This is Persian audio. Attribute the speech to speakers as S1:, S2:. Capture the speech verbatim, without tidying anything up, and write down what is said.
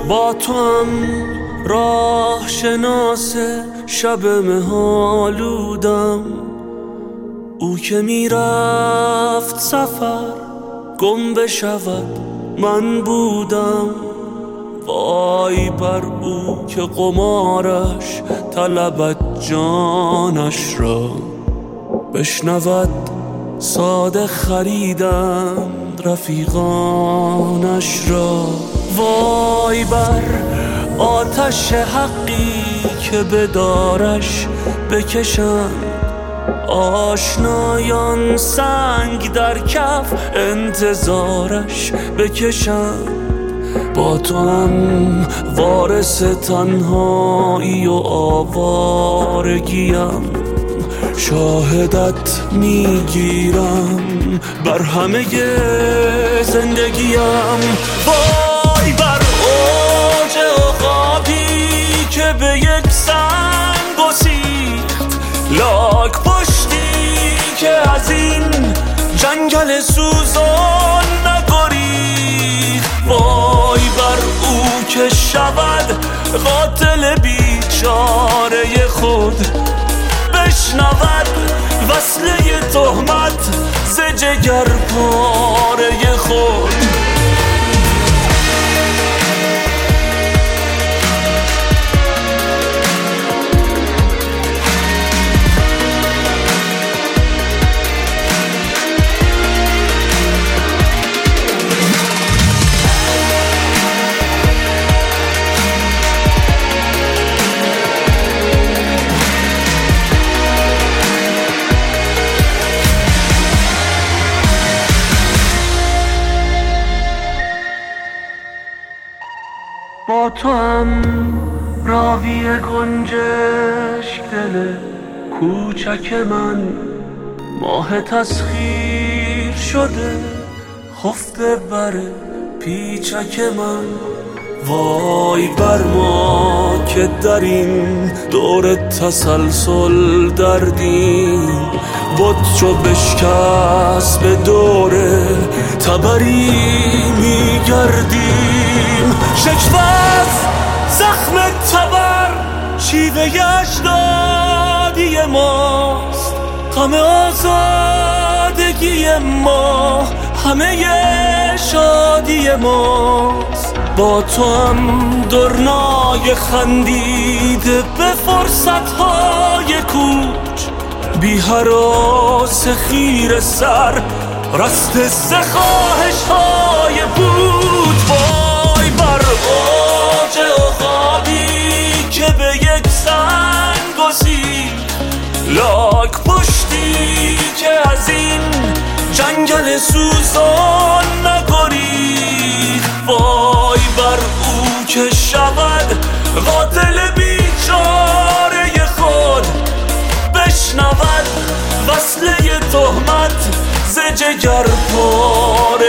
S1: با تو هم راه شناس شب مه‌آلودم، او که میرفت سفر گم بشود من بودم. وای بر او که قمارش طلبد جانش را، بشنود ساده خریدند رفیقانش را. وای بر آتش حقی که به دارش بکشند آشنایان، سنگ در کف انتظارش بکشند. با تو هم وارث تنهایی و آوارگیم، شاهدت میگیرم بر همه زندگیم. وای بر اوج عقابی که به یک سنگ گسیخت، لاک پشتی که از این جنگل سوزان نگریخت. وای بر او که شود قاتل بیچاره خود، بشنود وصله تهمت ز جگر پاره خود. با تو هم راوی گنجشک دل کوچک من، ماه تسخیر شده خفته بر پیچک من. وای بر ما که در این دور تسلسل دردیم، بود چو بشکست به دور تبری میگردیم. شکوست زخم تبر شیوه اجدادی ماست، غم آزادگی ما همه شادی ماست. با تو هم درنای خندیده به فرصتهای کوچ، بی هراس خیر سر رسته سه خواهش‌های بود. وای بر اوج عقابی که به یک سنگ گسیخت، لاک پشتی که از این جنگل سوزان نگریخت. وای بر او که شود قاتل بیچاره خود، بشنود وصله تهمت ز جگر پاره